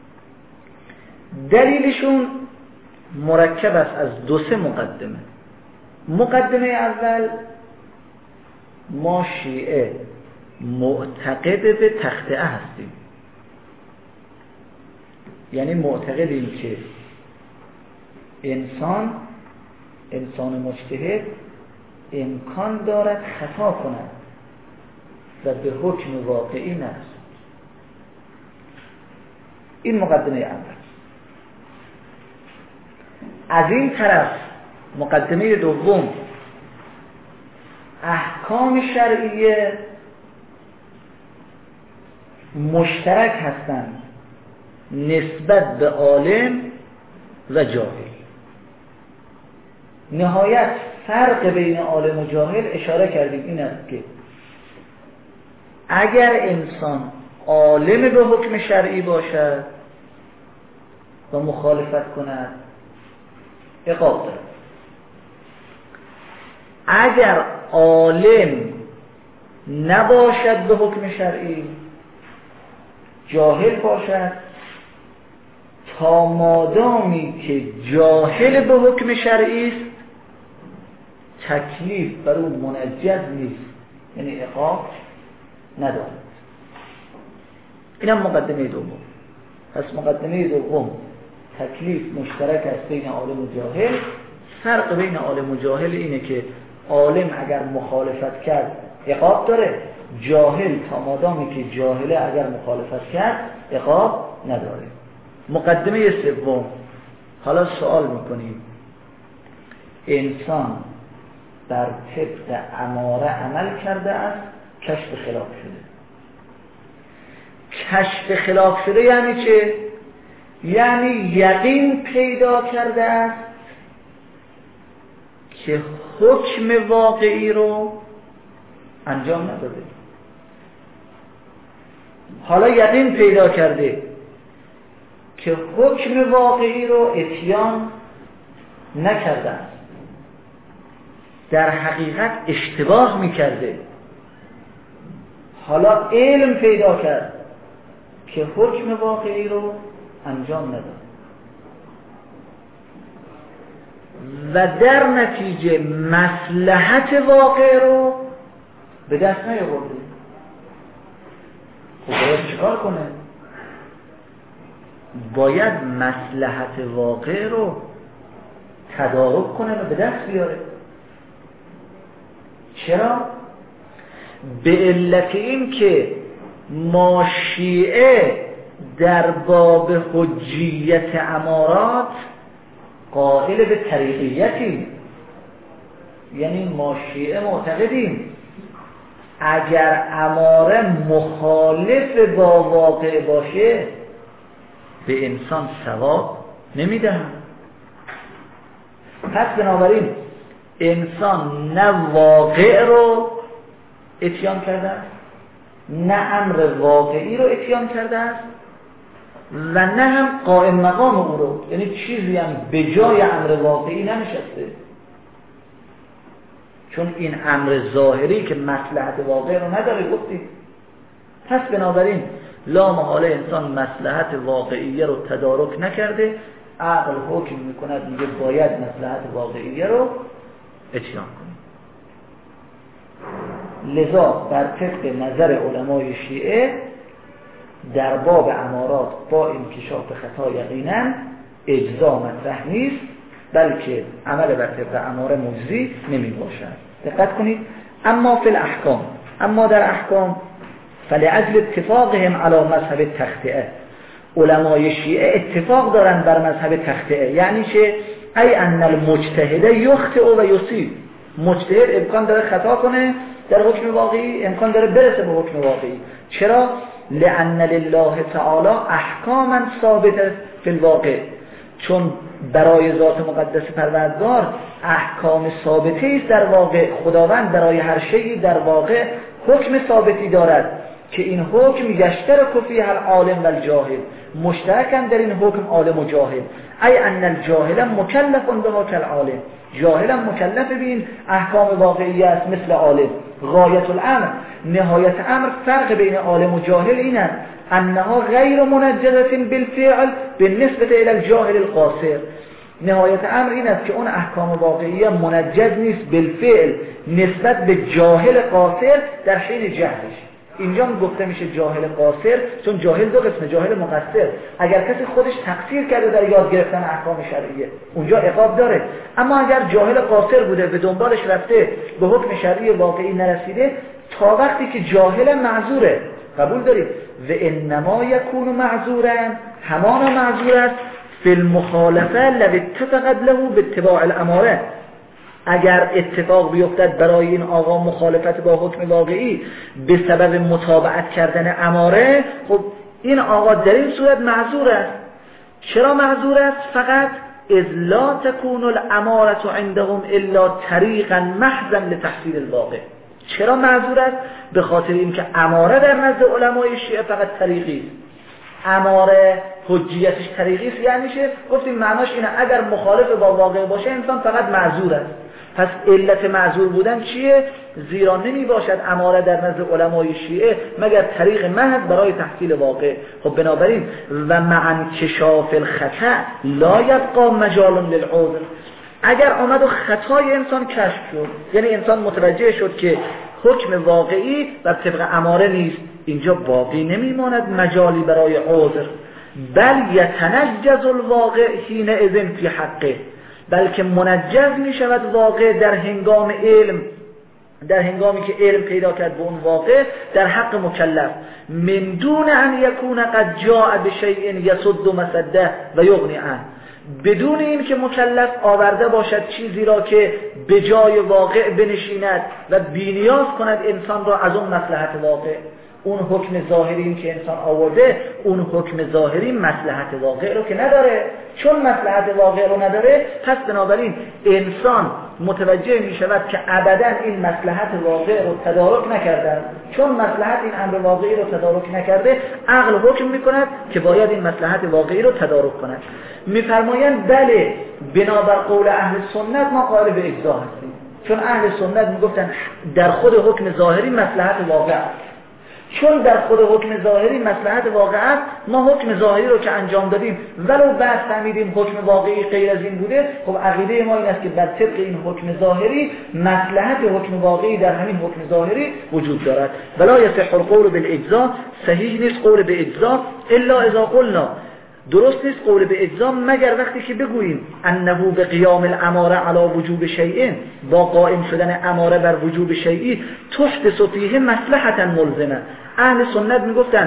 دلیلشون مرکب است از 2-3 مقدمه. مقدمه اول، ما شیعه معتقد به تخطئه هستیم، یعنی معتقدیم که انسان مجتهد امکان دارد خطا کند و به حکم واقعی نرسد. این مقدمه اول. از این طرف مقدمه دوم، احکام شرعیه مشترک هستند نسبت به عالم و جاهل. نهایت فرق بین عالم و جاهل اشاره کردیم این است که اگر انسان عالم به حکم شرعی باشد و مخالفت کند عقاب دارد. اگر عالم نباشد به حکم شرعی، جاهل باشد، تا مادامی که جاهل به حکم شرعی است تکلیف بر اون منجز نیست، یعنی عقاب ندارد. اینم مقدمه دوم. پس مقدمه دوم تکلیف مشترک است بین عالم و جاهل. فرق بین عالم و جاهل اینه که عالم اگر مخالفت کرد عقاب داره، جاهل تا مادامی که جاهله اگر مخالفت کرد عقاب نداره. مقدمه سوم، حالا سوال میکنیم انسان بر طبق اماره عمل کرده است، کشف خلاف شده. کشف خلاف شده یعنی چه؟ یعنی یقین پیدا کرده است که حکم واقعی رو انجام نداده. حالا یقین پیدا کرده که حکم واقعی رو اتیان نکرده است، در حقیقت اشتباه میکرده. حالا علم پیدا کرد که حکم واقعی رو انجام نداد و در نتیجه مصلحت واقع رو به دست نیاورده. خب باید چیکار کنه؟ باید مصلحت واقع رو تدارک کنه و به دست بیاره. چرا؟ به علت این که ما شیعه در باب حجیت امارات قائل به طریقیتی، یعنی ما شیعه معتقدیم اگر اماره مخالف با واقع باشه به انسان ثواب نمیدهن. پس بنابراین انسان نه واقع رو اتیان کرده است، نه امر واقعی رو اتیان کرده است و نه هم قائم مقام او رو، یعنی چیزی هم به جای امر واقعی ننشسته. چون این امر ظاهری که مصلحت واقع رو نداره گفتیم. پس بنابراین لا محاله انسان مصلحت واقعیه رو تدارک نکرده، عقل حکم میکند میگه باید مصلحت واقعیه رو اتیان کنیم. لذا بر طبق نظر علمای شیعه در باب امارات با انکشاف خطا یقینا اجزا مطرح نیست، بلکه عمل بر طبق اماره مجزی نمی باشد. دقت کنید. اما فی الاحکام، اما در احکام فلعجل اتفاقهم علی مذهب تخطئه، علمای شیعه اتفاق دارن بر مذهب تخطئه. یعنی چه؟ ای ان المجتهد یخطئ و یصیب، مجتهد امکان داره خطا کنه در حکم واقعی، امکان داره برسه به حکم واقعی. چرا؟ لأن لله تعالی احکاما ثابته فی الواقع، چون برای ذات مقدس پروردگار احکام ثابتی است در واقع. خداوند برای هر شیء در واقع حکم ثابتی دارد که این حکم یشترک فیه العالم و الجاهل، مشترکن در این حکم عالم و جاهل. ای ان الجاهل مکلف بها کالعالم، جاهل مکلف بین احکام واقعی است مثل عالم. غایت الامر، نهایت امر، فرق بین عالم و جاهل این است انها غیر منجزه بالفعل بالنسبه الى الجاهل القاصر. نهایت امر این است که اون احکام واقعی منجز نیست بالفعل نسبت به جاهل قاصر در حین جهلش. اینجا گفته میشه جاهل قاصر چون جاهل دو قسمه، جاهل مقصر. اگر کسی خودش تقصیر کرده در یاد گرفتن احکام شرعیه اونجا عقاب داره، اما اگر جاهل قاصر بوده به دنبالش رفته به حکم شرعی واقعی نرسیده، تا وقتی که جاهل معذوره. قبول دارید؟ و انما یکون معذورا، همان معذور است فی المخالفه لو اتفقت له باتباع الاماره. اگر اتفاق بیفتد برای این آقا مخالفت با حکم واقعی به سبب متابعت کردن اماره، خب این آقا در این صورت معذور است. چرا معذور است؟ فقط اذ لا تكون الاماره عندهم الا طریقا محضا لتحصیل الواقع. چرا معذور است؟ به خاطر اینکه اماره در نزد علمای شیعه فقط طریقی است. اماره حجیتش طریقی است، یعنی چه؟ گفتیم معناش اینه اگر مخالف با واقع باشه انسان فقط معذور است. پس علت معذور بودن چیه؟ زیرا نمی باشد اماره در نزد علمای شیعه مگر طریق محض برای تحصیل واقع. خب بنابراین و مع انکشاف الخطأ لا یبقى مجال للعذر. اگر آمد و خطای انسان کشف شد، یعنی انسان متوجه شد که حکم واقعی بر طبق اماره نیست، اینجا باقی نمیماند مجالی برای عذر. بل یتنجز الواقع حین اذن فی حقه، بلکه منجز می شود واقع در هنگام علم، در هنگامی که علم پیدا کرد به اون واقع در حق مکلف، من دون ان یکون قد جاء بشیء یسد مسده و یغنی عنه، بدون این که مکلف آورده باشد چیزی را که به جای واقع بنشیند و بی‌نیاز کند انسان را از اون مصلحت واقع. اون حکم ظاهری که انسان آورده، اون حکم ظاهری مصلحت واقع رو که نداره. چون مصلحت واقع رو نداره، پس بنابراین انسان متوجه می شود که ابدا این مصلحت واقع رو تدارک نکردن. چون مصلحت این امر واقعی رو تدارک نکرده، عقل حکم می کند که باید این مصلحت واقعی رو تدارک کند. میفرمایند بله، بنابر قول اهل سنت ما قائل به اجزا هستیم، چون اهل سنت میگفتن در خود حکم ظاهری مصلحت واقع است. چون در خود حکم ظاهری مصلحت واقع است، ما حکم ظاهری رو که انجام دادیم ولو بعد فهمیدیم حکم واقعی غیر از این بوده، خب عقیده ما این است که بر طبق این حکم ظاهری مصلحت حکم واقعی در همین حکم ظاهری وجود دارد. ولا یصح القول بالاجزاء، صحیح نیست قول به اجزاء الا اذا قلنا، درست نیست قول به اجزا مگر وقتی که بگوییم انه به قیام الاماره علی وجوب شیء، با قائم شدن اماره بر وجوب شیئی تحدث فیه مصلحتا ملزمه. اهل سنت میگفتن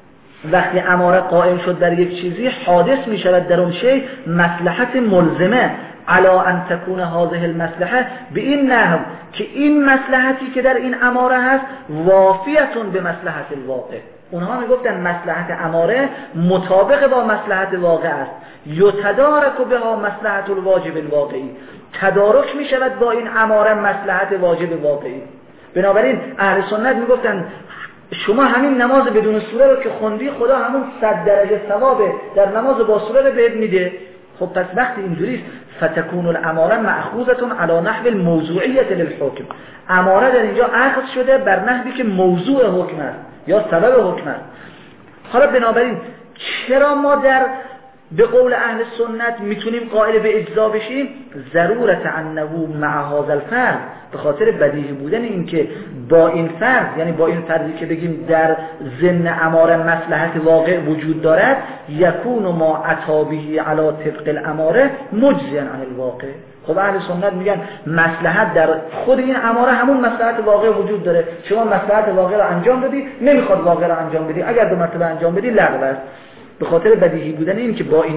وقتی اماره قائم شد بر یک چیزی حادث می شود در اون شیء مصلحت ملزمه، علا ان تکون هذه المصلحه، به این نحو که این مصلحتی که در این اماره هست وافیتون به مصلحت الواقع. اونها میگفتن مصلحت اماره مطابق با مصلحت واقع است. یتدارک بها مصلحت الواجب الواقعی، تدارک می شود با این اماره مصلحت واجب واقعی. بنابراین اهل سنت میگفتن شما همین نماز بدون سوره رو که خوندی خدا همون 100 درجه ثواب در نماز با سوره رو بهت میده. خب پس وقتی اینجوریست فتکون الاماره مأخوذة علی نحو الموضوعیت للحکم، اماره در اینجا اخذ شده بر نحوی که موضوع حکم است یا سبب حکم است. حالا بنابراین چرا ما در به قول اهل سنت میتونیم قائل به اجزا بشیم؟ ضرورت انه مع هذا الفرض، به خاطر بدیهی بودن این که با این فرض، یعنی با این فرضی که بگیم در ضمن اماره مصلحت واقع وجود دارد، یکون ما عطابه علی طبق الاماره مجزیا عن الواقع. خب اهل سنت میگن مصلحت در خود این اماره همون مصلحت واقع وجود داره. شما مصلحت واقع رو انجام بدی، نمیخواد واقع رو انجام بدی، اگر 2 مرتبه انجام بدی لغو است. به خاطر بدیهی بودن این که با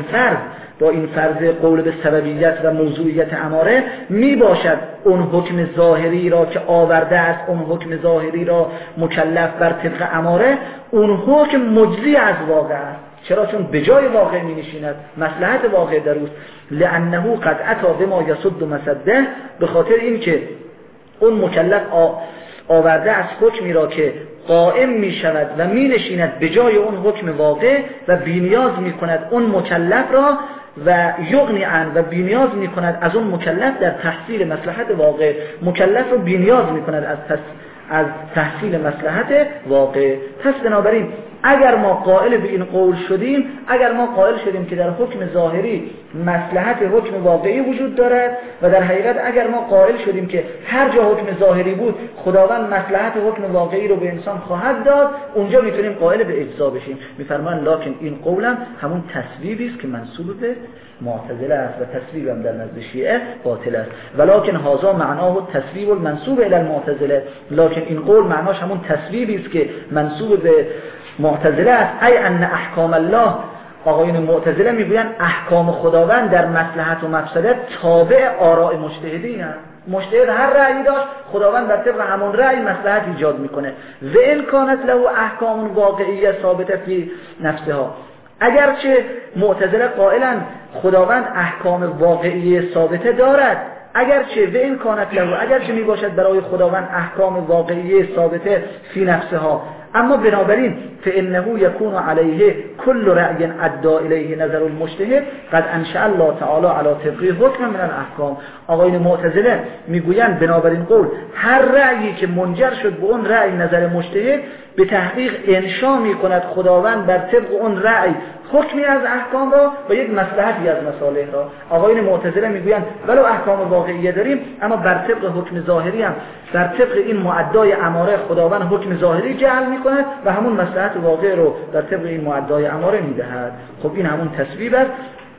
این فرض قول به سببیت و موضوعیت اماره می باشد اون حکم ظاهری را که آورده است، اون حکم ظاهری را مکلف بر طبق اماره، اون حکم مجزی از واقع است. چرا؟ چون به جای واقع می نشیند، مصلحت واقع در اوست. لانه قد اتی بما یصد مسده، به خاطر این که اون مکلف آورده از حکمی را که قائم می شود و می نشیند به جای اون حکم واقع و بینیاز می کند اون مکلف را و یغنی عن و بینیاز می کند از اون مکلف در تحصیل مصلحت واقع. مکلف رو بینیاز می کند از تحصیل مصلحت واقع. پس بنابراین اگر ما قائل به این قول شدیم، اگر ما قائل شدیم که در حکم ظاهری مصلحت حکم واقعی وجود دارد و در حقیقت اگر ما قائل شدیم که هر جا حکم ظاهری بود خداوند مصلحت حکم واقعی رو به انسان خواهد داد، اونجا میتونیم قائل به اجزا بشیم. میفرمان لکن این قولم همون تصویبی است که منسوب به معتزله است و تصویب هم در نزد شیعه باطل است. ولکن هذا معناه تصویب المنسوب الی المعتزله، لکن این قول معناش همون تصویبی است که منسوب به معتزله است. ای ان احکام الله، آقایون معتزله میگویند احکام خداوند در مصلحت و مفسدت تابع آراء مجتهدین است. مجتهد هر رأیی داشت، خداوند در طبق همون رأی مصلحت ایجاد میکنه. و ان کانت له احکام واقعیه ثابته فی نفسها، اگرچه معتزله قائلن خداوند احکام واقعی ثابته دارد، اگرچه و این کانت له، اگرچه می باشد برای خداوند احکام واقعی ثابته فی نفسها، اما بنابراین فانه یکون علیه کل رأی ادعا الیه نظر المجتهد قد انشأ الله تعالی علی طبق حکم من الاحکام. آقایون معتزله میگویند بنابراین قول هر رأیی که منجر شد به اون رأی نظر مجتهد به تحقیق انشا میکند خداوند بر طبق اون رأی حکمی از احکام را و یک مصلحتی از مصالح را. آقایون معتزله میگویند ولو احکام واقعیه داریم اما بر طبق حکم ظاهری هم در طبق این معدای اماره خداوند حکم ظاهری جعل میکند و همون مصلحت واقع رو در طبق این معدای اماره میدهد. خب این همون تصویب است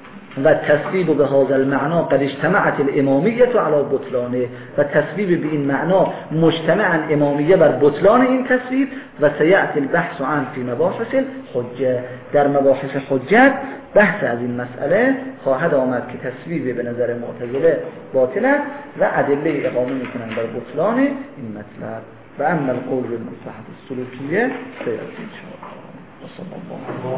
و تصویب به هذا المعنا قد اجتمعت الامامیه علی بطلانه، و تصویب به این معنا مجتمعا امامیه بر بطلان این تصویب و سیأتی البحث عن فی مباحث الحجه، در مباحث حجت بحث از این مسئله خواهد آمد که تصویب به نظر معتزله باطل است و ادله اقامه میکنند بر بطلان این مطلب. و اما القول بالمصلحة السلوکیه سیأتی ان شاء الله.